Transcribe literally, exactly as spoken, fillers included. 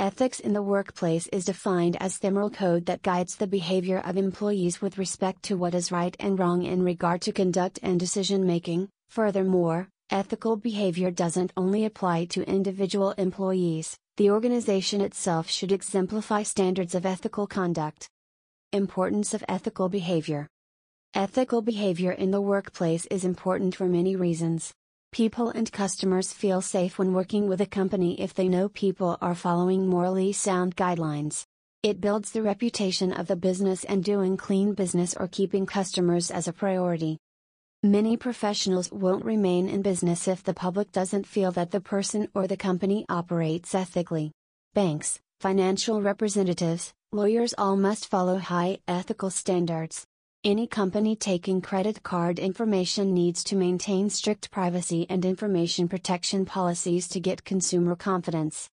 Ethics in the workplace is defined as the moral code that guides the behavior of employees with respect to what is right and wrong in regard to conduct and decision making. Furthermore, ethical behavior doesn't only apply to individual employees, the organization itself should exemplify standards of ethical conduct. Importance of ethical behavior. Ethical behavior in the workplace is important for many reasons. People and customers feel safe when working with a company if they know people are following morally sound guidelines. It builds the reputation of the business and doing clean business or keeping customers as a priority. Many professionals won't remain in business if the public doesn't feel that the person or the company operates ethically. Banks, financial representatives, lawyers all must follow high ethical standards. Any company taking credit card information needs to maintain strict privacy and information protection policies to get consumer confidence.